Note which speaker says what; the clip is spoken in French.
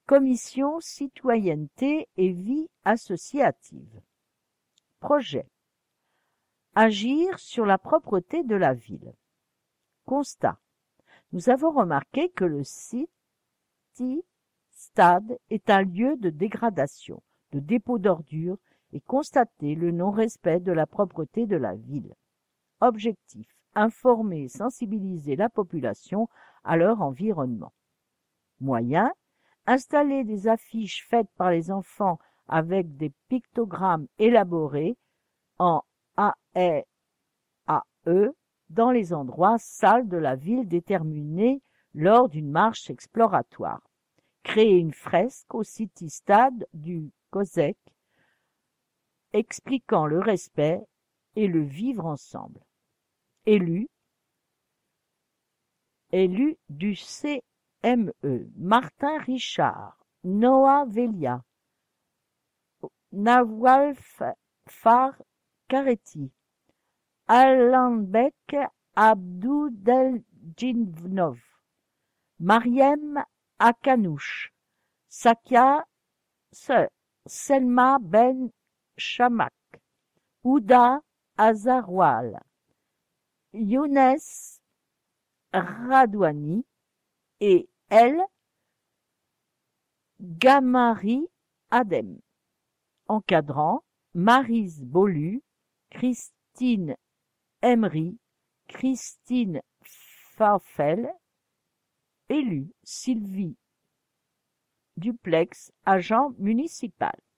Speaker 1: Commission citoyenneté et vie associative. Projet. Agir sur la propreté de la ville. Constat. Nous avons remarqué que le City Stade est un lieu de dégradation, de dépôt d'ordures et constaté le non-respect de la propreté de la ville. Objectif. Informer et sensibiliser la population à leur environnement. Moyen. Installer des affiches faites par les enfants avec des pictogrammes élaborés en AE dans les endroits sales de la ville déterminés lors d'une marche exploratoire. Créer une fresque au City Stade du COSEC expliquant le respect et le vivre ensemble. Élu du CME, Martin Richard, Noah Velia, Nawalf Far Kareti, Alanbek Abdoudeljinov, Mariem Akanouch, Sakia Selma Ben Shamak, Ouda Azarwal, Younes Radouani et El Gamari Adem. Encadrant, Maryse Bolu, Christine Emery, Christine Farfel. Élu, Sylvie Duplex, agent municipal.